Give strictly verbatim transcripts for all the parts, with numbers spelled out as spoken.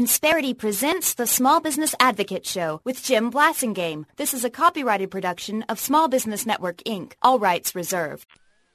Insperity presents the Small Business Advocate Show with Jim Blasingame. This is a copyrighted production of Small Business Network, Incorporated. All rights reserved.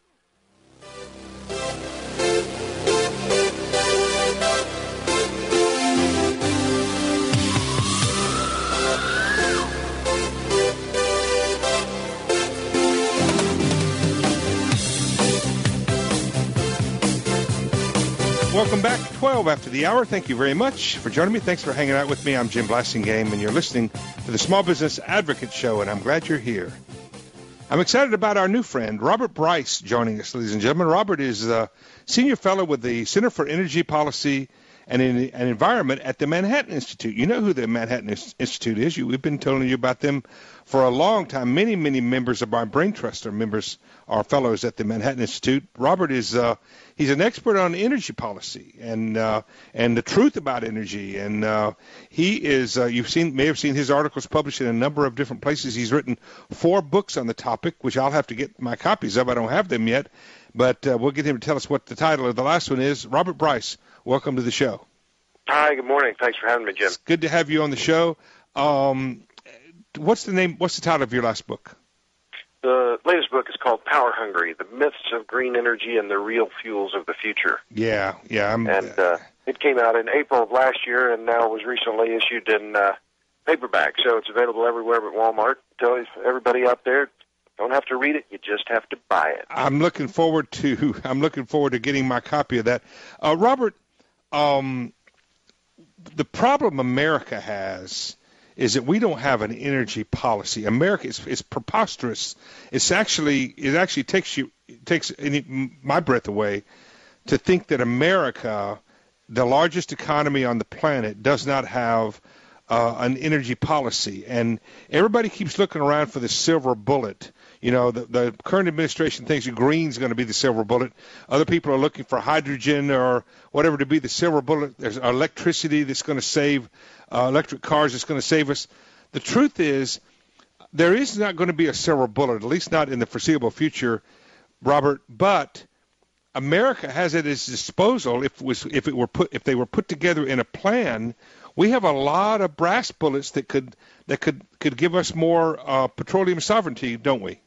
Welcome back, twelve after the hour. Thank you very much for joining me. Thanks for hanging out with me. I'm Jim Blasingame, and you're listening to the Small Business Advocate Show, and I'm glad you're here. I'm excited about our new friend, Robert Bryce, joining us, ladies and gentlemen. Robert is a senior fellow with the Center for Energy Policy and, in, and Environment at the Manhattan Institute. You know who the Manhattan Institute is. You, we've been telling you about them for a long time. Many, many members of our Brain Trust are members, are fellows at the Manhattan Institute. Robert is uh, he's an expert on energy policy and uh, and the truth about energy. And uh, he is uh, you've seen may have seen his articles published in a number of different places. He's written four books on the topic, which I'll have to get my copies of. I don't have them yet, but uh, we'll get him to tell us what the title of the last one is. Robert Bryce, welcome to the show. Hi, good morning. Thanks for having me, Jim. It's good to have you on the show. Um, what's the name? What's the title of your last book? The latest book is called Power Hungry: The Myths of Green Energy and the Real Fuels of the Future. Yeah, yeah. I'm, and uh, it came out in April of last year, and now was recently issued in uh, paperback. So it's available everywhere but Walmart. Tell everybody out there, don't have to read it; you just have to buy it. I'm looking forward to. I'm looking forward to getting my copy of that. Uh, Robert, um, the problem America has is that we don't have an energy policy. America is, is preposterous. It's actually it actually takes you it takes any, my breath away to think that America, the largest economy on the planet, does not have uh, an energy policy. And everybody keeps looking around for the silver bullet. You know, the, the current administration thinks green's going to be the silver bullet. Other people are looking for hydrogen or whatever to be the silver bullet. There's electricity that's going to save, uh, electric cars that's going to save us. The truth is, there is not going to be a silver bullet, at least not in the foreseeable future, Robert. But America has at its disposal, if it was, if it were put, if they were put together in a plan. We have a lot of brass bullets that could that could could give us more uh, petroleum sovereignty, don't we?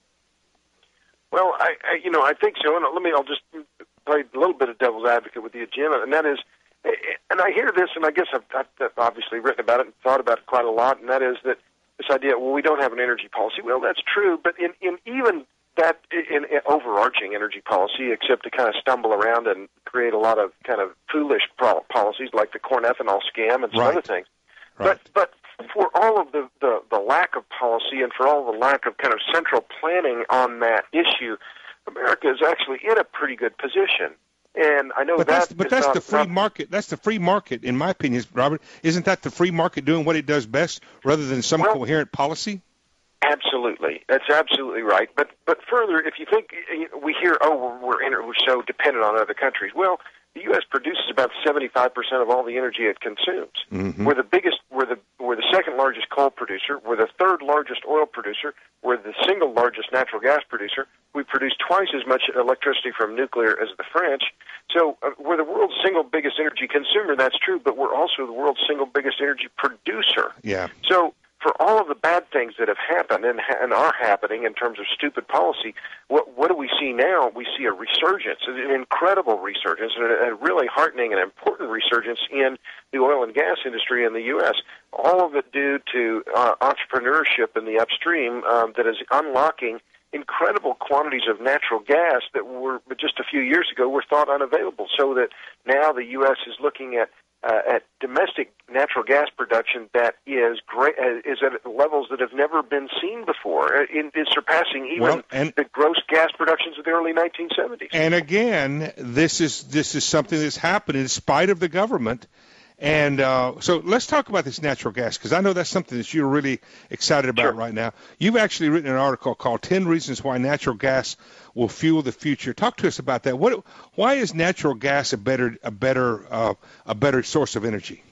Well, I, I, you know, I think so. And let me, I'll just play a little bit of devil's advocate with you, Jim. And that is, and I hear this, and I guess I've, I've obviously written about it and thought about it quite a lot. And that is that this idea, well, we don't have an energy policy. Well, that's true, but in, in even that in, in overarching energy policy, except to kind of stumble around and create a lot of kind of foolish pro- policies like the corn ethanol scam and some right. other things. Right. But but for all of the, the, the lack of policy and for all the lack of kind of central planning on that issue, America is actually in a pretty good position. And I know but that that's, but that's not, the free not, market. That's the free market, in my opinion, Robert. Isn't that the free market doing what it does best, rather than some well, coherent policy? Absolutely, that's absolutely right. But but further, if you think we hear, oh, we're we're, we're so dependent on other countries. Well, the U S produces about seventy-five percent of all the energy it consumes. Mm-hmm. We're the biggest. We're the we're the second largest coal producer. We're the third largest oil producer. We're the single largest natural gas producer. We produce twice as much electricity from nuclear as the French. So uh, we're the world's single biggest energy consumer. That's true, but we're also the world's single biggest energy producer. Yeah. So for all of the bad things that have happened and, ha- and are happening in terms of stupid policy, what, what do we see now? We see a resurgence, an incredible resurgence, and a, a really heartening and important resurgence in the oil and gas industry in the U S, all of it due to uh, entrepreneurship in the upstream um, that is unlocking incredible quantities of natural gas that were just a few years ago were thought unavailable, so that now the U S is looking at Uh, at domestic natural gas production that is great, uh, is at levels that have never been seen before, uh, in, is surpassing even well, and, the gross gas productions of the early nineteen seventies. And again, this is this is something that's happened in spite of the government. And uh, so let's talk about this natural gas, because I know that's something that you're really excited about Sure. right now. You've actually written an article called ten Reasons Why Natural Gas Will Fuel the Future. Talk to us about that. What, why is natural gas a better a better uh, a better source of energy?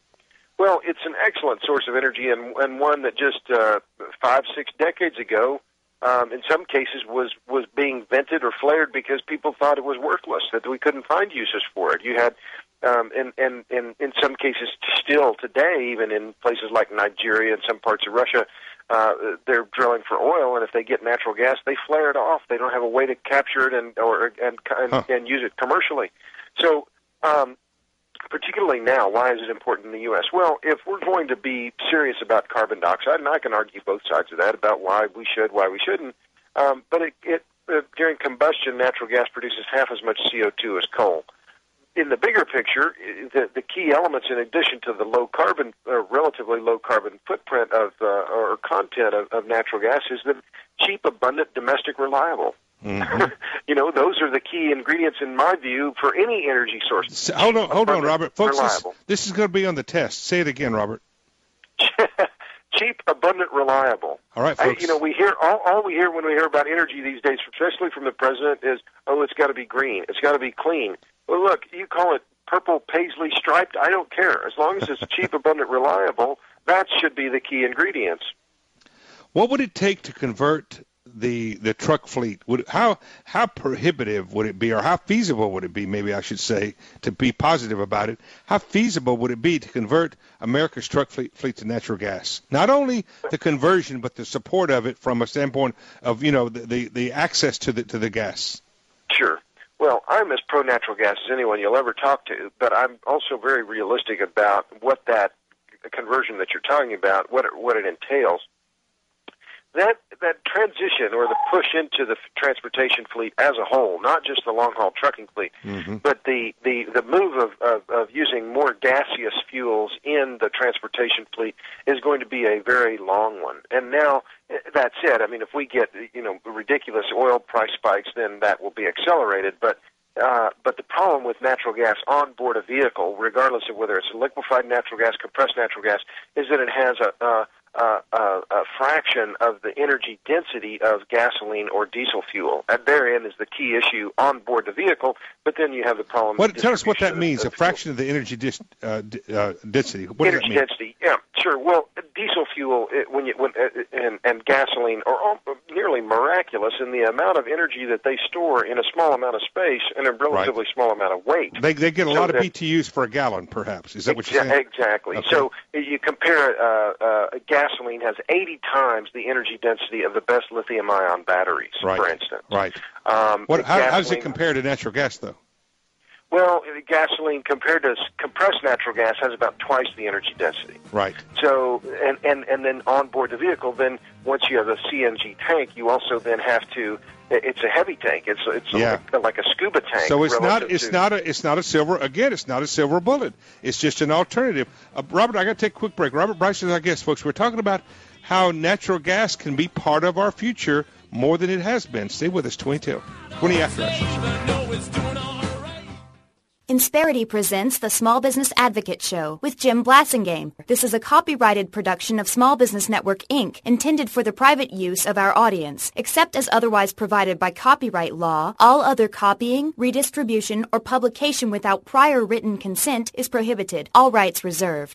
Well, it's an excellent source of energy, and, and one that just uh, five, six decades ago, um, in some cases, was, was being vented or flared because people thought it was worthless, that we couldn't find uses for it. You had Um, and, and, and in some cases, still today, even in places like Nigeria and some parts of Russia, uh, they're drilling for oil, and if they get natural gas, they flare it off. They don't have a way to capture it and or and and, huh. and use it commercially. So, um, particularly now, why is it important in the U S? Well, if we're going to be serious about carbon dioxide, and I can argue both sides of that about why we should, why we shouldn't, um, but it, it uh, during combustion, natural gas produces half as much C O two as coal. In the bigger picture, the, the key elements, in addition to the low carbon, uh, relatively low carbon footprint of uh, or content of, of natural gas, is the cheap, abundant, domestic, reliable. Mm-hmm. You know, those are the key ingredients, in my view, for any energy source. So, hold on, hold on, Robert. Folks, this, this is going to be on the test. Say it again, Robert. Cheap, abundant, reliable. All right, folks. I, you know, we hear all, all we hear when we hear about energy these days, especially from the president, is, oh, it's got to be green, it's got to be clean. Well, look, you call it purple, paisley, striped, I don't care. As long as it's cheap, abundant, reliable, that should be the key ingredients. What would it take to convert the the truck fleet? Would how how prohibitive would it be, or how feasible would it be, maybe I should say, to be positive about it? How feasible would it be to convert America's truck fleet, fleet to natural gas? Not only the conversion, but the support of it from a standpoint of, you know, the, the, the access to the to the gas. Sure. Well, I'm as pro-natural gas as anyone you'll ever talk to, but I'm also very realistic about what that conversion that you're talking about, what it, what it entails. That that transition, or the push into the transportation fleet as a whole, not just the long-haul trucking fleet, mm-hmm. but the, the, the move of, of, of using more gaseous fuels in the transportation fleet is going to be a very long one. And now, that said, I mean, if we get, you know, ridiculous oil price spikes, then that will be accelerated. But uh, but the problem with natural gas on board a vehicle, regardless of whether it's liquefied natural gas, compressed natural gas, is that it has a, a Uh, uh, a fraction of the energy density of gasoline or diesel fuel. At therein is the key issue on board the vehicle, but then you have the problem. What, tell us what that means, a fraction of the energy dis, uh, d- uh, density. What energy does that mean? density, yeah, sure. Well, diesel fuel it, when you, when, uh, and, and gasoline are all nearly miraculous in the amount of energy that they store in a small amount of space and a relatively right. small amount of weight. They, they get a so lot of that, B T Us per gallon, perhaps. Is that what you're exa- saying? Exactly. Okay. So you compare uh, uh, gasoline has eighty times the energy density of the best lithium-ion batteries, right. for instance. Right. Um, what, how, gasoline, how does it compare to natural gas, though? Well, gasoline compared to compressed natural gas has about twice the energy density. Right. So, and, and, and then on board the vehicle, then once you have a C N G tank, you also then have to. It's a heavy tank. It's it's yeah. like, like a scuba tank. So it's not it's to, not a it's not a silver again. It's not a silver bullet. It's just an alternative. Uh, Robert, I got to take a quick break. Robert Bryce is our guest, folks. We're talking about how natural gas can be part of our future more than it has been. Stay with us. twenty till twenty after us. Insperity presents the Small Business Advocate Show with Jim Blasingame. This is a copyrighted production of Small Business Network, Incorporated, intended for the private use of our audience. Except as otherwise provided by copyright law, all other copying, redistribution, or publication without prior written consent is prohibited. All rights reserved.